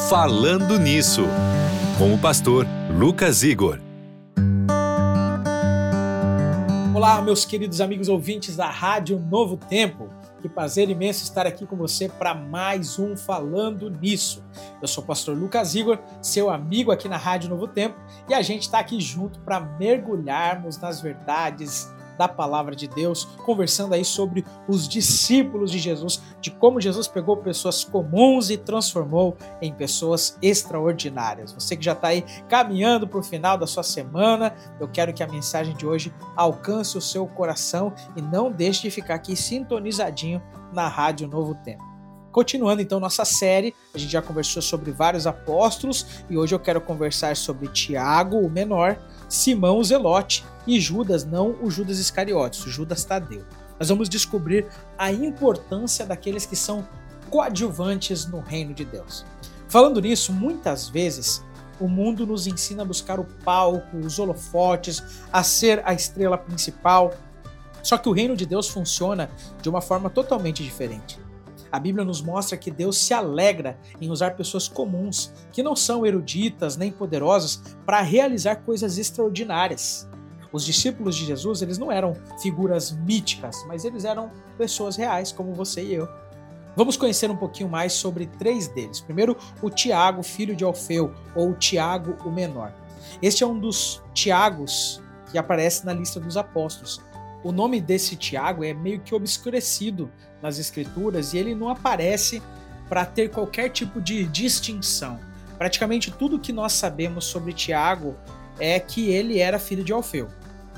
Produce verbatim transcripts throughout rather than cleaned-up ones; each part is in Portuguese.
Falando Nisso, com o pastor Lucas Igor. Olá, meus queridos amigos ouvintes da Rádio Novo Tempo. Que prazer imenso estar aqui com você para mais um Falando Nisso. Eu sou o pastor Lucas Igor, seu amigo aqui na Rádio Novo Tempo, e a gente está aqui junto para mergulharmos nas verdades da Palavra de Deus, conversando aí sobre os discípulos de Jesus, de como Jesus pegou pessoas comuns e transformou em pessoas extraordinárias. Você que já está aí caminhando para o final da sua semana, eu quero que a mensagem de hoje alcance o seu coração e não deixe de ficar aqui sintonizadinho na Rádio Novo Tempo. Continuando então nossa série, a gente já conversou sobre vários apóstolos e hoje eu quero conversar sobre Tiago, o menor, Simão, o Zelote e Judas, não o Judas Iscariotes, o Judas Tadeu. Nós vamos descobrir a importância daqueles que são coadjuvantes no reino de Deus. Falando nisso, muitas vezes o mundo nos ensina a buscar o palco, os holofotes, a ser a estrela principal, só que o reino de Deus funciona de uma forma totalmente diferente. A Bíblia nos mostra que Deus se alegra em usar pessoas comuns, que não são eruditas nem poderosas, para realizar coisas extraordinárias. Os discípulos de Jesus, eles não eram figuras míticas, mas eles eram pessoas reais, como você e eu. Vamos conhecer um pouquinho mais sobre três deles. Primeiro, o Tiago, filho de Alfeu, ou Tiago o menor. Este é um dos Tiagos que aparece na lista dos apóstolos. O nome desse Tiago é meio que obscurecido nas escrituras e ele não aparece para ter qualquer tipo de distinção. Praticamente tudo que nós sabemos sobre Tiago é que ele era filho de Alfeu.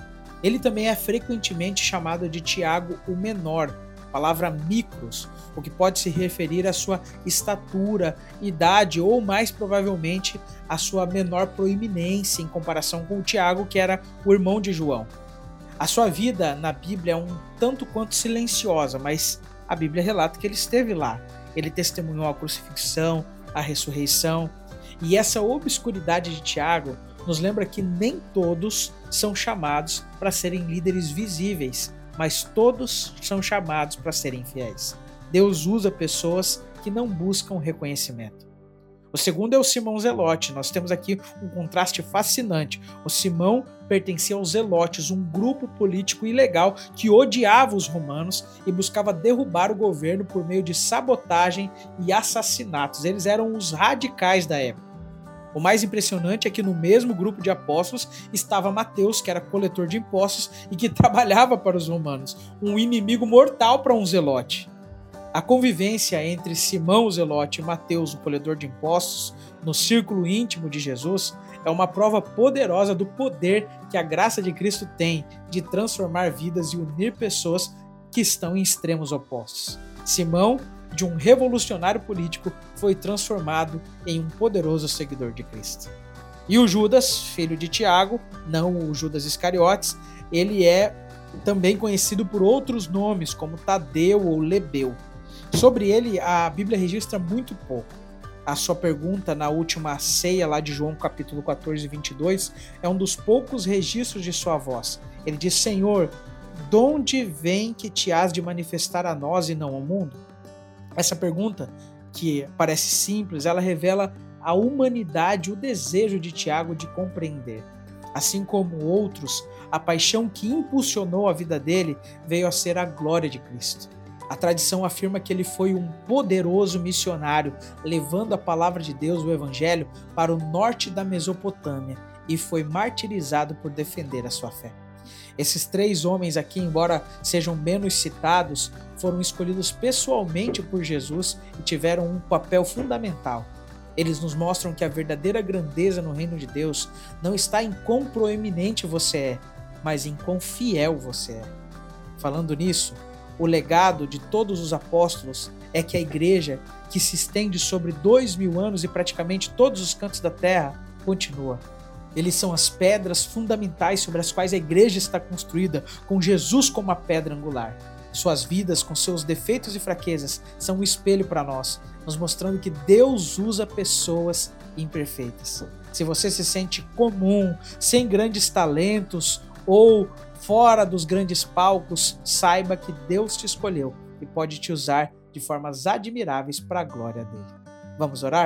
Ele também é frequentemente chamado de Tiago o menor, a palavra micros, o que pode se referir à sua estatura, idade ou mais provavelmente à sua menor proeminência em comparação com o Tiago, que era o irmão de João. A sua vida na Bíblia é um tanto quanto silenciosa, mas a Bíblia relata que ele esteve lá. Ele testemunhou a crucifixão, a ressurreição, e essa obscuridade de Tiago nos lembra que nem todos são chamados para serem líderes visíveis, mas todos são chamados para serem fiéis. Deus usa pessoas que não buscam reconhecimento. O segundo é o Simão Zelote. Nós temos aqui um contraste fascinante. O Simão pertencia aos Zelotes, um grupo político ilegal que odiava os romanos e buscava derrubar o governo por meio de sabotagem e assassinatos. Eles eram os radicais da época. O mais impressionante é que no mesmo grupo de apóstolos estava Mateus, que era coletor de impostos e que trabalhava para os romanos, um inimigo mortal para um zelote. A convivência entre Simão o Zelote e Mateus, o colhedor de impostos, no círculo íntimo de Jesus, é uma prova poderosa do poder que a graça de Cristo tem de transformar vidas e unir pessoas que estão em extremos opostos. Simão, de um revolucionário político, foi transformado em um poderoso seguidor de Cristo. E o Judas, filho de Tiago, não o Judas Iscariotes, ele é também conhecido por outros nomes, como Tadeu ou Lebeu. Sobre ele, a Bíblia registra muito pouco. A sua pergunta na última ceia lá de João capítulo quatorze, vinte e dois, é um dos poucos registros de sua voz. Ele diz: Senhor, de onde vem que te has de manifestar a nós e não ao mundo? Essa pergunta, que parece simples, ela revela a humanidade e o desejo de Tiago de compreender. Assim como outros, a paixão que impulsionou a vida dele veio a ser a glória de Cristo. A tradição afirma que ele foi um poderoso missionário, levando a palavra de Deus, o Evangelho, para o norte da Mesopotâmia e foi martirizado por defender a sua fé. Esses três homens aqui, embora sejam menos citados, foram escolhidos pessoalmente por Jesus e tiveram um papel fundamental. Eles nos mostram que a verdadeira grandeza no reino de Deus não está em quão proeminente você é, mas em quão fiel você é. Falando nisso, o legado de todos os apóstolos é que a igreja, que se estende sobre dois mil anos e praticamente todos os cantos da terra, continua. Eles são as pedras fundamentais sobre as quais a igreja está construída, com Jesus como a pedra angular. Suas vidas, com seus defeitos e fraquezas, são um espelho para nós, nos mostrando que Deus usa pessoas imperfeitas. Se você se sente comum, sem grandes talentos ou fora dos grandes palcos, saiba que Deus te escolheu e pode te usar de formas admiráveis para a glória dele. Vamos orar?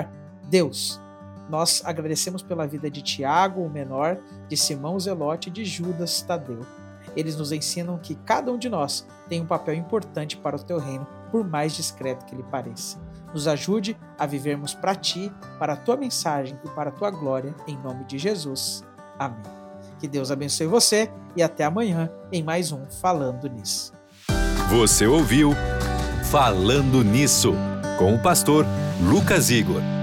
Deus, nós agradecemos pela vida de Tiago, o menor, de Simão Zelote e de Judas Tadeu. Eles nos ensinam que cada um de nós tem um papel importante para o teu reino, por mais discreto que ele pareça. Nos ajude a vivermos para ti, para a tua mensagem e para a tua glória, em nome de Jesus. Amém. Que Deus abençoe você e até amanhã em mais um Falando Nisso. Você ouviu Falando Nisso, com o pastor Lucas Igor.